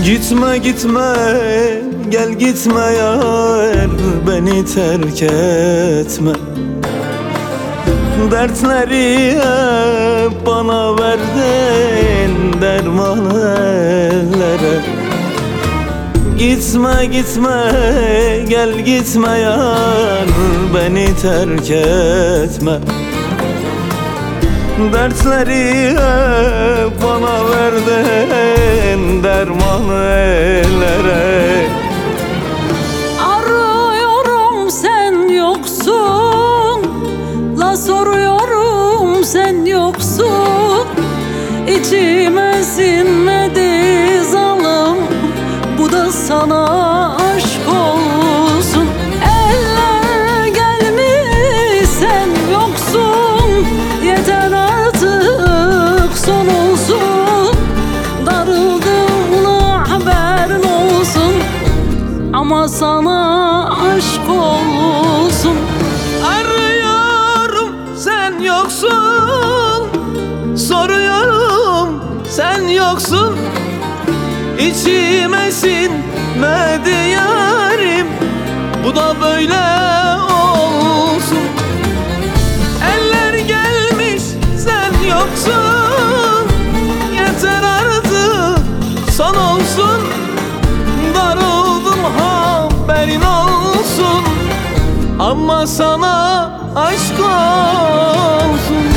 Gitme gitme gel gitme yar, beni terk etme. Dertleri hep bana verdin, derman ellere. Gitme gitme gel gitme yar, beni terk etme. Dertleri hep bana verdin, derman ellere. Arıyorum sen yoksun, la soruyorum sen yoksun. İçime sinmedi zalim, bu da sana aşk olsun. Eller gelmiş sen yoksun, yeter artık son olsun. Darıldığına haberin olsun, ama sana aşk olsun. Arıyorum sen yoksun, soruyorum sen yoksun. İçime sinmedi yarim, bu da böyle olsun. Eller gelmiş sen yoksun, yeter artık son olsun. Darıldım haberin olsun, ama sana aşk olsun.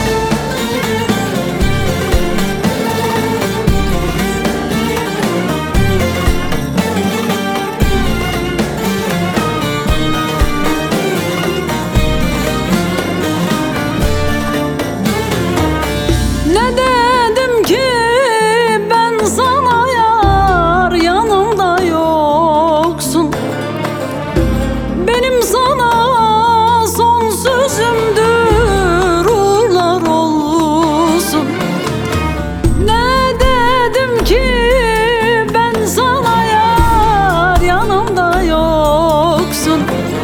Ne dedim ki ben sana yar, yanımda yoksun. Benim sana son sözümdür, uğurlar olsun. Ne dedim ki ben sana yar, yanımda yoksun.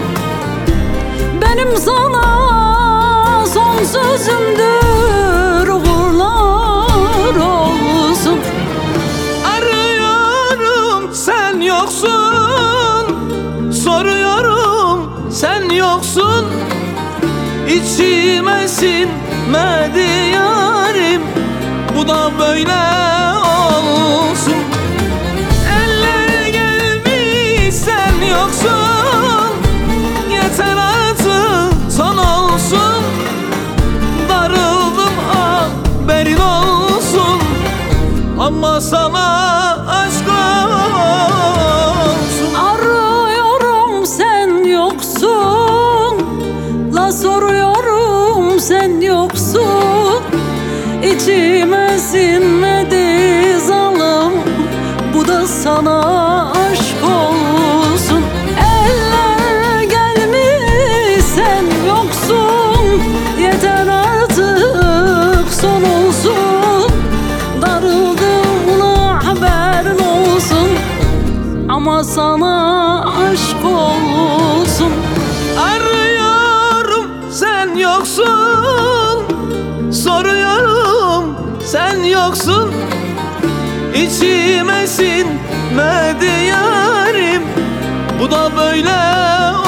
Benim sana son sözümdür, uğurlar olsun. Arıyorum sen yoksun, soruyorum sen yoksun. İçime sinmedi yarim, bu da böyle olsun. Eller gelmiş sen yoksun, yeter artık son olsun. Darıldım haberin olsun, ama sana aşk olsun. Arıyorum sen yoksun, la soruyorum sen yoksun. İçime sinmedi zalim, bu da sana aşk olsun. Eller gelmiş sen yoksun, yeter artık son olsun. Darıldığına haberin olsun, ama sana aşk olsun. Arıyorum sen yoksun, soruyorum sen yoksun. İçime sinmedi yarim, bu da böyle